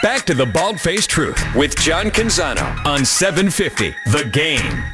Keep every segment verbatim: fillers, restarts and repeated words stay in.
Back to the Bald-Faced Truth with John Canzano on seven fifty The Game.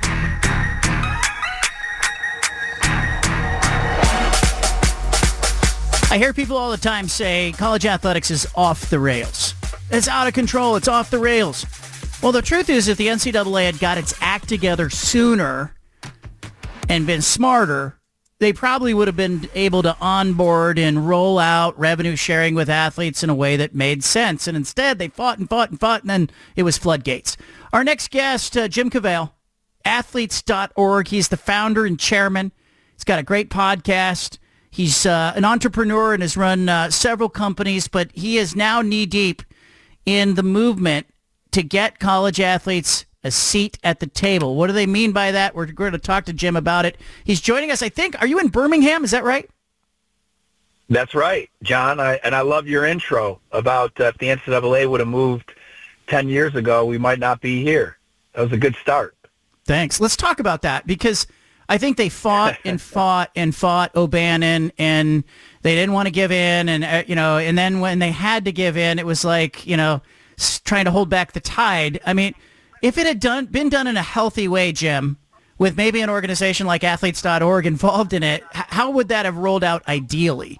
I hear people all the time say college athletics is off the rails. It's out of control. It's off the rails. Well, the truth is, if the N C double A had got its act together sooner and been smarter, they probably would have been able to onboard and roll out revenue sharing with athletes in a way that made sense. And instead, they fought and fought and fought, and then it was floodgates. Our next guest, uh, Jim Cavale, athletes dot org. He's the founder and chairman. He's got a great podcast. He's uh, an entrepreneur and has run uh, several companies, but he is now knee-deep in the movement to get college athletes a seat at the table. What do they mean by that? We're going to talk to Jim about it. He's joining us, I think. Are you in Birmingham? Is that right? That's right, John. I, and I love your intro about uh, if the N C double A would have moved ten years ago, we might not be here. That was a good start. Thanks. Let's talk about that because I think they fought and fought and fought O'Bannon, and they didn't want to give in. And, uh, you know, and then when they had to give in, it was like, you know, trying to hold back the tide. I mean, if it had done been done in a healthy way, Jim, with maybe an organization like athletes dot org involved in it, how would that have rolled out ideally?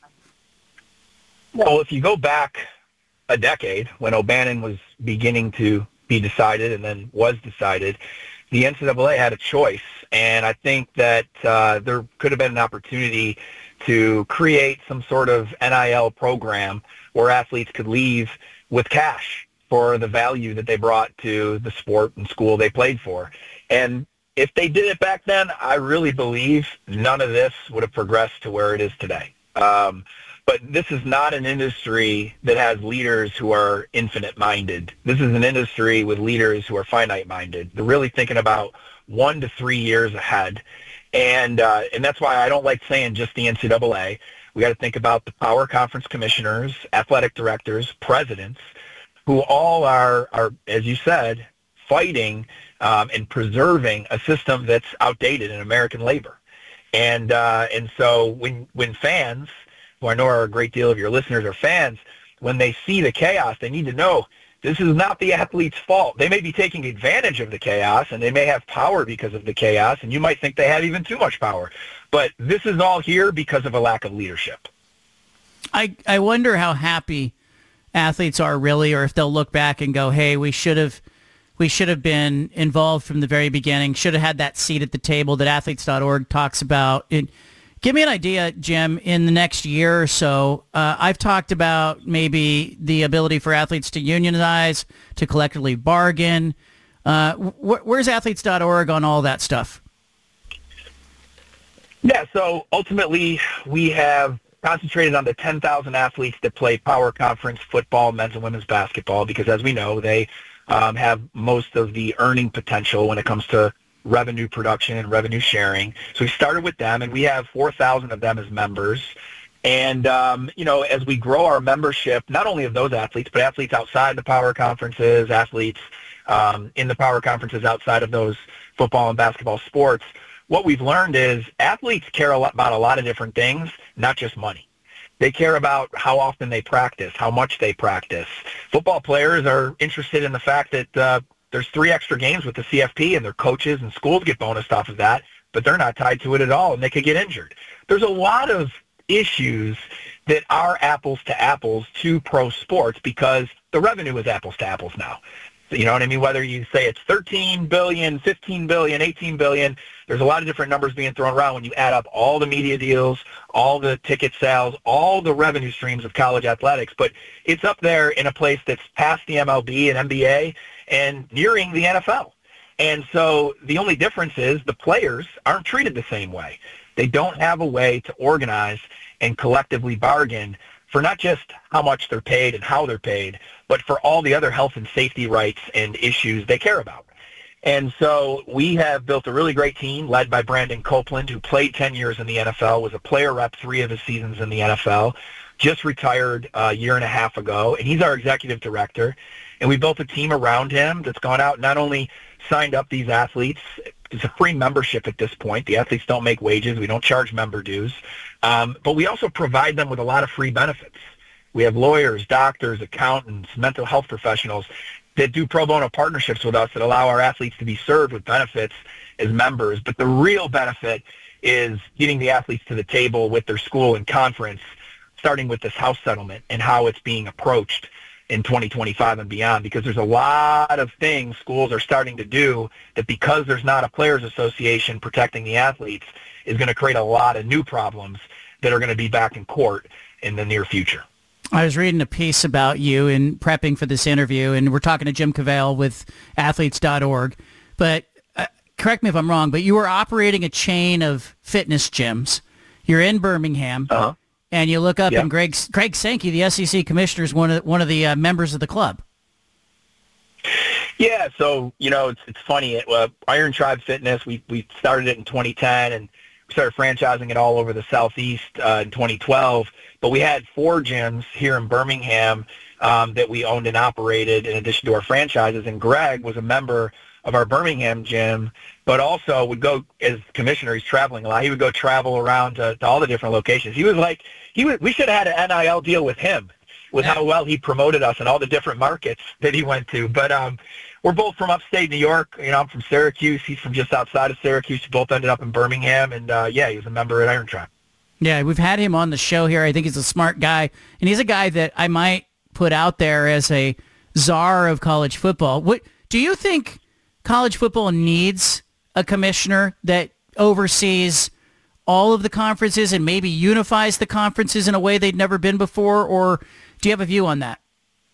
Well, if you go back a decade when O'Bannon was beginning to be decided and then was decided, the N C double A had a choice. And I think that uh, there could have been an opportunity to create some sort of N I L program where athletes could leave with cash for the value that they brought to the sport and school they played for. And if they did it back then, I really believe none of this would have progressed to where it is today. Um, but this is not an industry that has leaders who are infinite-minded. This is an industry with leaders who are finite-minded. They're really thinking about one to three years ahead. And uh, and that's why I don't like saying just the N C double A. We got to think about the power conference commissioners, athletic directors, presidents, who all are, are as you said, fighting um, and preserving a system that's outdated in American labor. And uh, and so when when fans, who I know are a great deal of your listeners are fans, when they see the chaos, they need to know this is not the athlete's fault. They may be taking advantage of the chaos, and they may have power because of the chaos, and you might think they have even too much power. But this is all here because of a lack of leadership. I, I wonder how happy athletes are really, or if they'll look back and go, hey, we should have we should have been involved from the very beginning, should have had that seat at the table that athletes dot org talks about. It, give me an idea, Jim, in the next year or so. Uh, I've talked about maybe the ability for athletes to unionize, to collectively bargain. Uh, wh- where's athletes dot org on all that stuff? Yeah, so ultimately we have concentrated on the ten thousand athletes that play power conference football, men's and women's basketball, because as we know, they um, have most of the earning potential when it comes to revenue production and revenue sharing. So we started with them, and we have four thousand of them as members. And, um, you know, as we grow our membership, not only of those athletes, but athletes outside the power conferences, athletes um, in the power conferences outside of those football and basketball sports, what we've learned is athletes care a lot about a lot of different things, not just money. They care about how often they practice, how much they practice. Football players are interested in the fact that uh, there's three extra games with the C F P, and their coaches and schools get bonused off of that, but they're not tied to it at all, and they could get injured. There's a lot of issues that are apples to apples to pro sports because the revenue is apples to apples now. You know what I mean? Whether you say it's thirteen billion dollars, fifteen billion dollars, eighteen billion dollars, there's a lot of different numbers being thrown around when you add up all the media deals, all the ticket sales, all the revenue streams of college athletics. But it's up there in a place that's past the M L B and N B A and nearing the N F L. And so the only difference is the players aren't treated the same way. They don't have a way to organize and collectively bargain for not just how much they're paid and how they're paid, but for all the other health and safety rights and issues they care about. And so we have built a really great team led by Brandon Copeland, who played ten years in the N F L, was a player rep three of his seasons in the N F L, just retired a year and a half ago, and he's our executive director. And we built a team around him that's gone out, not only signed up these athletes. It's a free membership at this point. The athletes don't make wages. We don't charge member dues. Um, but we also provide them with a lot of free benefits. We have lawyers, doctors, accountants, mental health professionals that do pro bono partnerships with us that allow our athletes to be served with benefits as members. But the real benefit is getting the athletes to the table with their school and conference, starting with this house settlement and how it's being approached in twenty twenty-five and beyond, because there's a lot of things schools are starting to do that, because there's not a players association protecting the athletes, is going to create a lot of new problems that are going to be back in court in the near future. I was reading a piece about you in prepping for this interview, and we're talking to Jim Cavale with athletes dot org. But uh, correct me if I'm wrong, but you were operating a chain of fitness gyms. You're in Birmingham, uh-huh. and you look up, yep. and Greg Greg Sankey, the S E C commissioner, is one of one of the uh, members of the club. Yeah, so you know it's it's funny. It, uh, Iron Tribe Fitness, we we started it in twenty ten, and we started franchising it all over the Southeast uh, in twenty twelve. But we had four gyms here in Birmingham um, that we owned and operated in addition to our franchises. And Greg was a member of our Birmingham gym, but also would go, as commissioner, he's traveling a lot. He would go travel around to, to all the different locations. He was like, he was, we should have had an N I L deal with him, with how well he promoted us in all the different markets that he went to. But um, we're both from upstate New York. You know, I'm from Syracuse. He's from just outside of Syracuse. We both ended up in Birmingham. And, uh, yeah, he was a member at Iron Tribe. Yeah, we've had him on the show here. I think he's a smart guy, and he's a guy that I might put out there as a czar of college football. What do you think college football needs a commissioner that oversees all of the conferences and maybe unifies the conferences in a way they'd never been before, or do you have a view on that?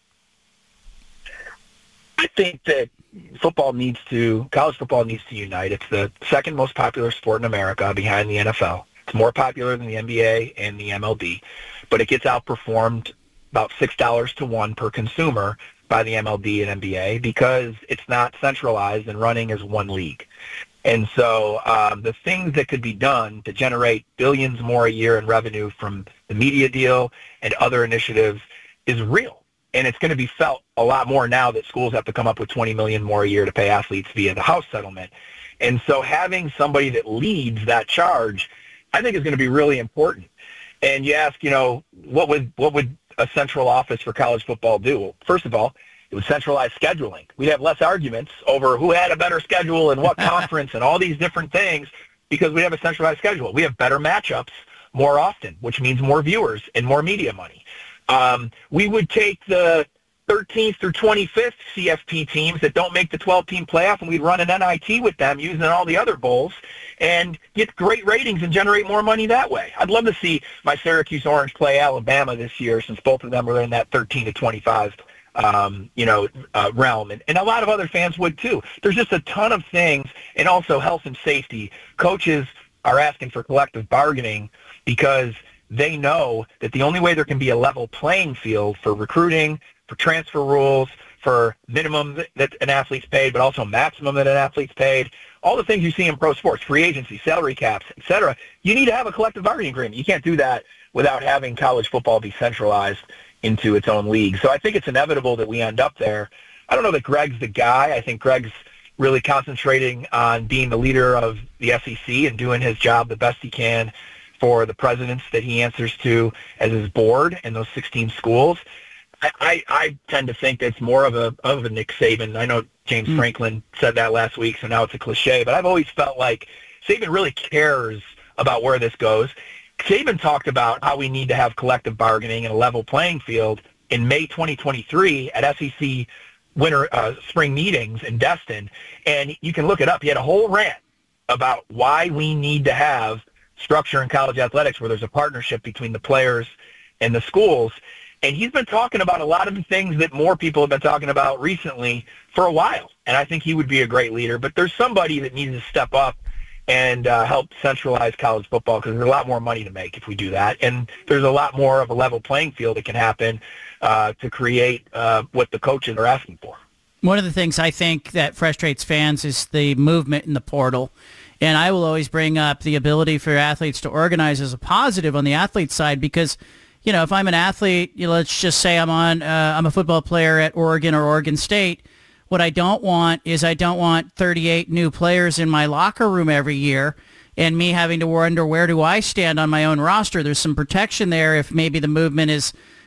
I think that football needs to, college football needs to unite. It's the second most popular sport in America behind the N F L. It's more popular than the N B A and the M L B, but it gets outperformed about six dollars to one per consumer by the M L B and N B A because it's not centralized and running as one league. And so um, the things that could be done to generate billions more a year in revenue from the media deal and other initiatives is real. And it's going to be felt a lot more now that schools have to come up with twenty million dollars more a year to pay athletes via the house settlement. And so having somebody that leads that charge, I think, is going to be really important. And you ask, you know, what would what would a central office for college football do? Well, first of all, it would centralize scheduling. We'd have less arguments over who had a better schedule and what conference and all these different things because we have a centralized schedule. We have better matchups more often, which means more viewers and more media money. Um, we would take the thirteenth through twenty-fifth C F P teams that don't make the twelve-team playoff, and we'd run an N I T with them using all the other bowls and get great ratings and generate more money that way. I'd love to see my Syracuse Orange play Alabama this year since both of them were in that thirteen to twenty-five um, you know, uh, realm. And, and a lot of other fans would too. There's just a ton of things, and also health and safety. Coaches are asking for collective bargaining because they know that the only way there can be a level playing field for recruiting, for transfer rules, for minimum that an athlete's paid, but also maximum that an athlete's paid, all the things you see in pro sports, free agency, salary caps, et cetera, you need to have a collective bargaining agreement. You can't do that without having college football be centralized into its own league. So I think it's inevitable that we end up there. I don't know that Greg's the guy. I think Greg's really concentrating on being the leader of the S E C and doing his job the best he can for the presidents that he answers to as his board in those sixteen schools. I, I, I tend to think that's more of a of a Nick Saban. I know James mm. Franklin said that last week, so now it's a cliche, but I've always felt like Saban really cares about where this goes. Saban talked about how we need to have collective bargaining and a level playing field in May twenty twenty-three at S E C winter uh, spring meetings in Destin, and you can look it up. He had a whole rant about why we need to have structure in college athletics where there's a partnership between the players and the schools. And he's been talking about a lot of the things that more people have been talking about recently for a while. And I think he would be a great leader. But there's somebody that needs to step up and uh, help centralize college football because there's a lot more money to make if we do that. And there's a lot more of a level playing field that can happen uh, to create uh, what the coaches are asking for. One of the things I think that frustrates fans is the movement in the portal. And I will always bring up the ability for athletes to organize as a positive on the athlete side because, you know, if I'm an athlete, you know, let's just say I'm on, uh, I'm a football player at Oregon or Oregon State. What I don't want is I don't want thirty-eight new players in my locker room every year and me having to wonder where do I stand on my own roster. There's some protection there if maybe the movement is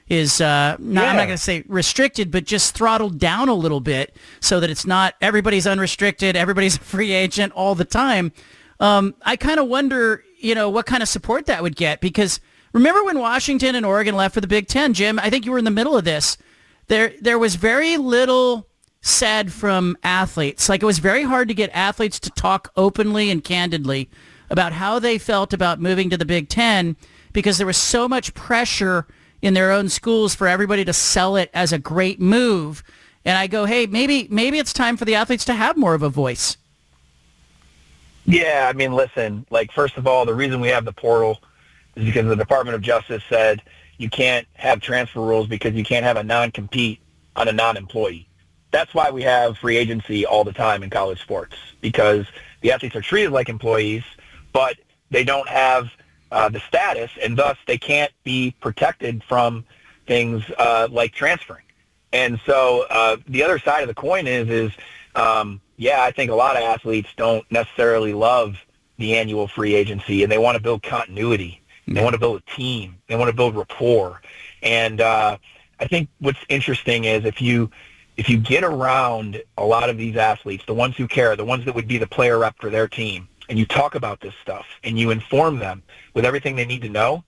is uh, not, yeah. I'm not going to say restricted, but just throttled down a little bit so that it's not everybody's unrestricted, everybody's a free agent all the time. Um, I kind of wonder, you know, what kind of support that would get, because remember when Washington and Oregon left for the Big Ten, Jim? I think you were in the middle of this. There, there was very little said from athletes. Like, it was very hard to get athletes to talk openly and candidly about how they felt about moving to the Big Ten, because there was so much pressure in their own schools for everybody to sell it as a great move. And I go, hey, maybe maybe it's time for the athletes to have more of a voice. Yeah, I mean, listen, like, first of all, the reason we have the portal is because the Department of Justice said you can't have transfer rules because you can't have a non-compete on a non-employee. That's why we have free agency all the time in college sports, because the athletes are treated like employees, but they don't have uh, the status, and thus they can't be protected from things uh, like transferring. And so uh, the other side of the coin is, is um, yeah, I think a lot of athletes don't necessarily love the annual free agency, and they want to build continuity. Mm-hmm. They want to build a team. They want to build rapport. And uh, I think what's interesting is if you if you get around a lot of these athletes, the ones who care, the ones that would be the player rep for their team, and you talk about this stuff and you inform them with everything they need to know,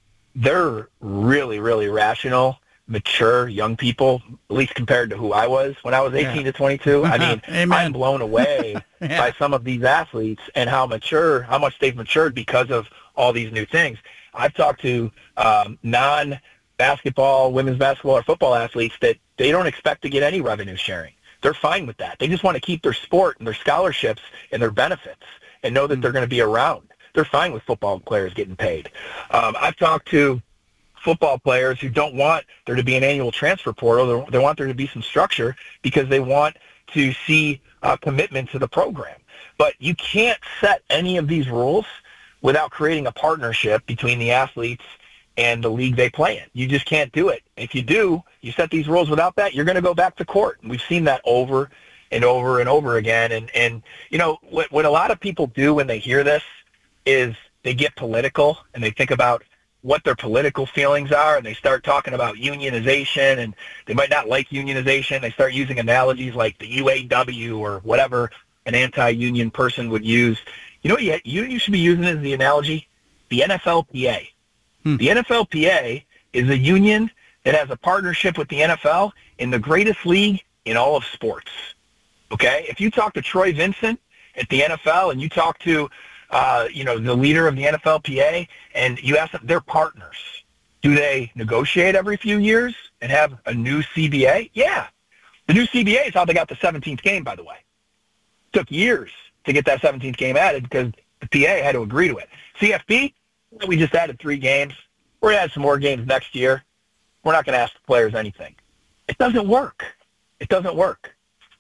they're really, really rational, mature young people, at least compared to who I was when I was eighteen yeah. to twenty-two. I mean, Amen. I'm blown away yeah. by some of these athletes and how mature, how much they've matured because of all these new things. I've talked to um, non-basketball, women's basketball, or football athletes that they don't expect to get any revenue sharing. They're fine with that. They just want to keep their sport and their scholarships and their benefits and know that mm-hmm. they're going to be around. They're fine with football players getting paid. Um, I've talked to football players who don't want there to be an annual transfer portal. They want there to be some structure because they want to see uh, commitment to the program. But you can't set any of these rules without creating a partnership between the athletes and the league they play in. You just can't do it. If you do, you set these rules without that, you're going to go back to court. And we've seen that over and over and over again. And, and you know, what, what a lot of people do when they hear this is they get political and they think about what their political feelings are, and they start talking about unionization, and they might not like unionization. They start using analogies like the U A W or whatever an anti-union person would use. You know what you, you, you should be using as the analogy? The N F L P A. Hmm. The N F L P A is a union that has a partnership with the N F L in the greatest league in all of sports. Okay? If you talk to Troy Vincent at the N F L and you talk to Uh, you know, the leader of the N F L P A, and you ask them, they're partners. Do they negotiate every few years and have a new C B A? Yeah. The new C B A is how they got the seventeenth game, by the way. It took years to get that seventeenth game added because the P A had to agree to it. C F P, we just added three games. We're going to add some more games next year. We're not going to ask the players anything. It doesn't work. It doesn't work.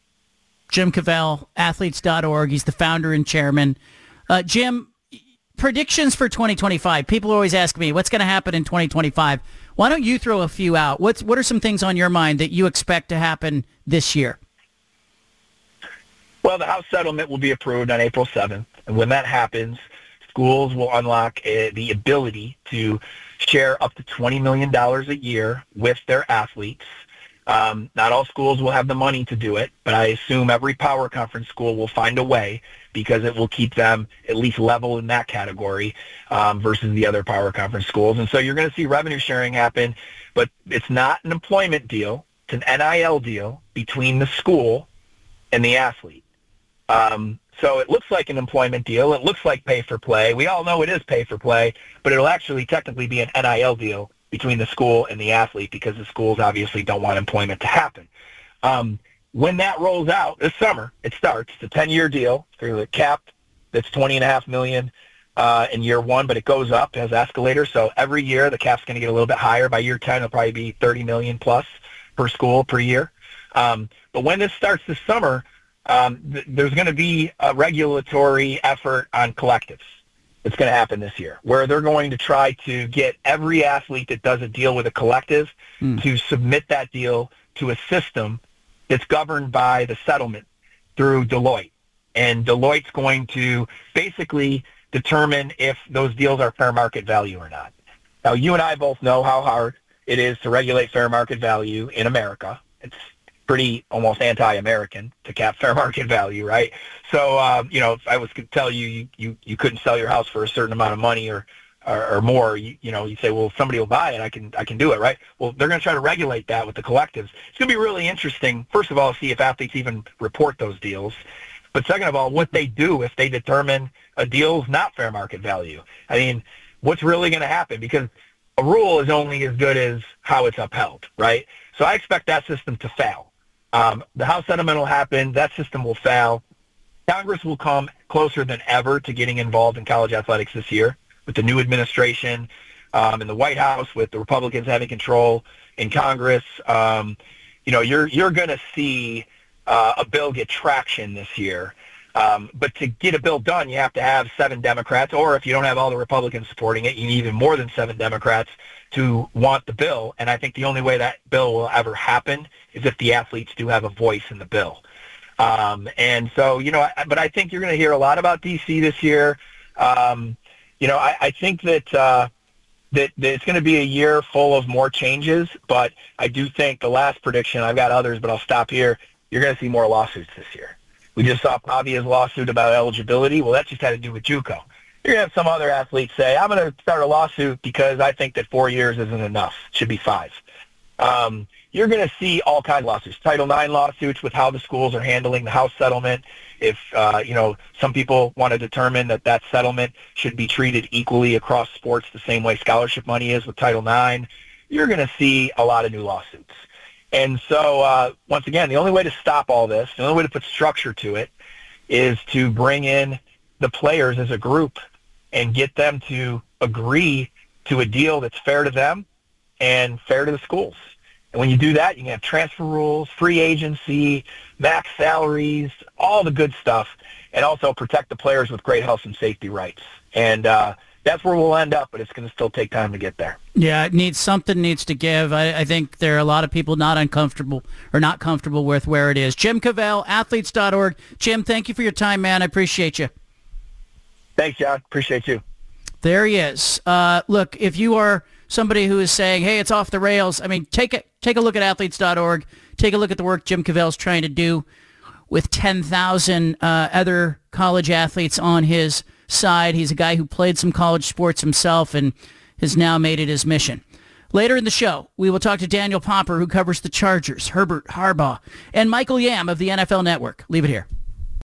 Jim Cavell, athletes dot org. He's the founder and chairman. Uh, Jim, predictions for twenty twenty-five. People always ask me, what's going to happen in twenty twenty-five? Why don't you throw a few out? What's, what are some things on your mind that you expect to happen this year? Well, the House settlement will be approved on April seventh. And when that happens, schools will unlock uh, the ability to share up to twenty million dollars a year with their athletes. Um, not all schools will have the money to do it, but I assume every power conference school will find a way because it will keep them at least level in that category um, versus the other power conference schools. And so you're going to see revenue sharing happen, but it's not an employment deal. It's an N I L deal between the school and the athlete. Um, so it looks like an employment deal. It looks like pay for play. We all know it is pay for play, but it'll actually technically be an N I L deal between the school and the athlete because the schools obviously don't want employment to happen. Um, when that rolls out this summer, it starts. It's a ten-year deal through the cap that's twenty and a half million uh, in year one, but it goes up as escalators. So every year the cap's going to get a little bit higher. By year ten, it'll probably be thirty million plus per school per year. Um, but when this starts this summer, um, th- there's going to be a regulatory effort on collectives. It's going to happen this year, where they're going to try to get every athlete that does a deal with a collective mm. to submit that deal to a system that's governed by the settlement through Deloitte. And Deloitte's going to basically determine if those deals are fair market value or not. Now, you and I both know how hard it is to regulate fair market value in America. It's pretty almost anti-American to cap fair market value, right? So, um, you know, if I was to tell you, you, you, you couldn't sell your house for a certain amount of money or, or, or more, you, you know, you say, well, somebody will buy it, I can, I can do it, right? Well, they're going to try to regulate that with the collectives. It's going to be really interesting, first of all, to see if athletes even report those deals. But second of all, what they do if they determine a deal is not fair market value. I mean, what's really going to happen? Because a rule is only as good as how it's upheld, right? So I expect that system to fail. Um, the House settlement will happen. That system will fail. Congress will come closer than ever to getting involved in college athletics this year with the new administration um, in the White House, with the Republicans having control in Congress. Um, you know, you're you're going to see uh, a bill get traction this year. Um, but to get a bill done, you have to have seven Democrats, or if you don't have all the Republicans supporting it, you need even more than seven Democrats to want the bill. And I think the only way that bill will ever happen is if the athletes do have a voice in the bill. Um, and so, you know, I, but I think you're going to hear a lot about D C this year. Um, you know, I, I think that, uh, that that it's going to be a year full of more changes, but I do think the last prediction, I've got others, but I'll stop here, you're going to see more lawsuits this year. We just saw Pavia's lawsuit about eligibility. Well, that just had to do with JUCO. You're going to have some other athletes say, I'm going to start a lawsuit because I think that four years isn't enough. It should be five. Um, you're going to see all kinds of lawsuits. Title nine lawsuits with how the schools are handling the House settlement. If, uh, you know, some people want to determine that that settlement should be treated equally across sports the same way scholarship money is with Title nine, you're going to see a lot of new lawsuits. And so, uh, once again, the only way to stop all this, the only way to put structure to it, is to bring in the players as a group and get them to agree to a deal that's fair to them and fair to the schools. And when you do that, you can have transfer rules, free agency, max salaries, all the good stuff, and also protect the players with great health and safety rights. And uh, that's where we'll end up, but it's going to still take time to get there. Yeah, it needs something needs to give. I, I think there are a lot of people not uncomfortable or not comfortable with where it is. Jim Cavell, athletes dot org. Jim, thank you for your time, man. I appreciate you. Thanks, John. Appreciate you. There he is. Uh, look, if you are somebody who is saying, hey, it's off the rails, I mean, take it. Take a look at athletes dot org. Take a look at the work Jim Cavell's trying to do with ten thousand uh, other college athletes on his side. He's a guy who played some college sports himself and has now made it his mission. Later in the show, we will talk to Daniel Popper, who covers the Chargers, Herbert Harbaugh, and Michael Yam of the N F L Network. Leave it here.